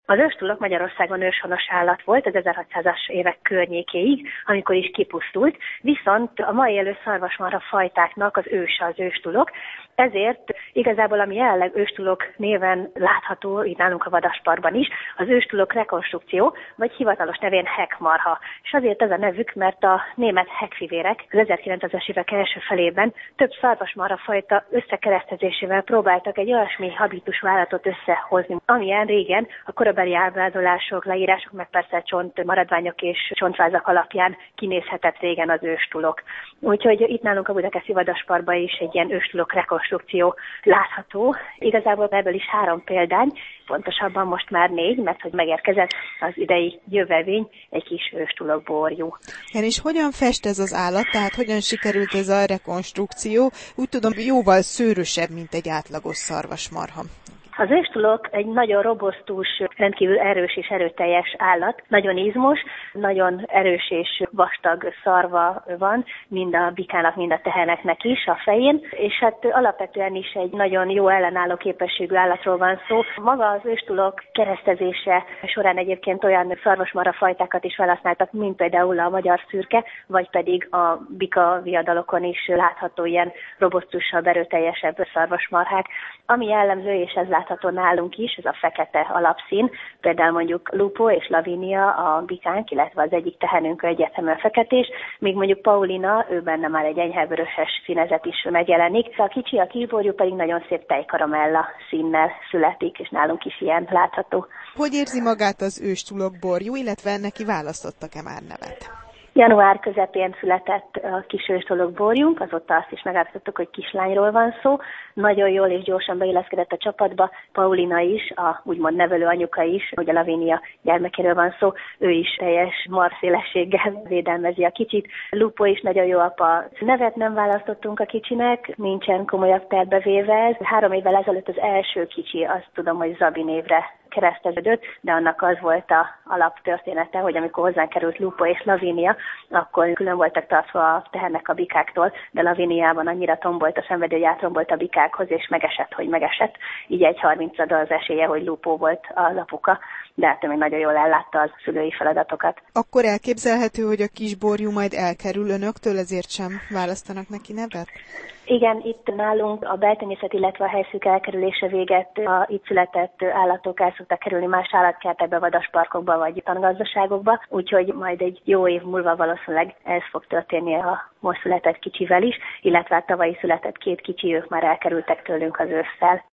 Az őstulok Magyarországon őshonos állat volt az 1600-as évek környékéig, amikor is kipusztult, viszont a mai élő szarvasmarha fajtáknak az őse az őstulok, ezért igazából ami jelenleg őstulok néven látható itt nálunk a vadasparkban is, az őstulok rekonstrukció, vagy hivatalos nevén hekkmarha. És azért ez a nevük, mert a német hekkfivérek az 1900-as évek első felében több szarvasmarha fajta összekeresztezésével próbáltak egy olyasmi habitusú állatot összehozni, amilyen régen a korabeli ábrázolások, leírások, meg persze csontmaradványok és csontvázak alapján kinézhetett régen az őstulok. Úgyhogy itt nálunk a Budakeszi Vadasparkban is egy ilyen őstulok rekonstrukció látható. Igazából ebből is 3 példány, pontosabban most már 4, mert hogy megérkezett az idei jövevény, egy kis őstulokborjú. És hogyan fest ez az állat, tehát hogyan sikerült ez a rekonstrukció? Úgy tudom, jóval szőrösebb, mint egy átlagos szarvasmarha. Az őstulok egy nagyon robosztus, rendkívül erős és erőteljes állat, nagyon izmos, nagyon erős és vastag szarva van, mind a bikának, mind a teheneknek is a fején, és hát alapvetően is egy nagyon jó ellenálló képességű állatról van szó. Maga az őstulok keresztezése során egyébként olyan szarvasmarha fajtákat is felhasználtak, mint például a magyar szürke, vagy pedig a bika viadalokon is látható ilyen robosztusabb, erőteljesebb szarvasmarhák. Ami jellemző, és ez látható nálunk is, ez a fekete alapszín, például mondjuk Lupo és Lavinia a bikánk, illetve az egyik tehenünk egyértelműen feketés, míg mondjuk Paulina, ő benne már egy enyhe-vöröses színezet is megjelenik. A kicsi, a kisborjú pedig nagyon szép tejkaramella színnel születik, és nálunk is ilyen látható. Hogy érzi magát az őstulokborjú, illetve neki választottak-e már nevet? Január közepén született a kis őstulokborjunk, azóta azt is megállapítottuk, hogy kislányról van szó. Nagyon jól és gyorsan beilleszkedett a csapatba. Paulina is, a úgymond nevelő anyuka is, ugye Lavinia gyermekéről van szó, ő is teljes marszélességgel védelmezi a kicsit. Lupo is nagyon jó apa. Nevet nem választottunk a kicsinek, nincsen komolyabb tervbe véve. 3 évvel ezelőtt az első kicsi, azt tudom, hogy Zabi névre kereszteződött, de annak az volt a alaptörténete, hogy amikor hozzánk került Lupo és Lavinia, akkor külön voltak tartva a tehenek a bikáktól, de Laviniában annyira tombolt a szenvedő, hogy átrombolt a bikákhoz, és megesett, hogy megesett. Így 1/30 az esélye, hogy Lupo volt az apuka, de hát még nagyon jól ellátta az szülői feladatokat. Akkor elképzelhető, hogy a kisborjú majd elkerül önöktől, ezért sem választanak neki nevet? Igen, itt nálunk a beltenyészet, illetve a helyszűk elkerülése véget a itt született állatok el szoktak kerülni más állatkertekbe, vadasparkokba vagy tangazdaságokba, úgyhogy majd egy jó év múlva valószínűleg ez fog történni a most született kicsivel is, illetve a tavalyi született 2 kicsi, ők már elkerültek tőlünk az ősszel.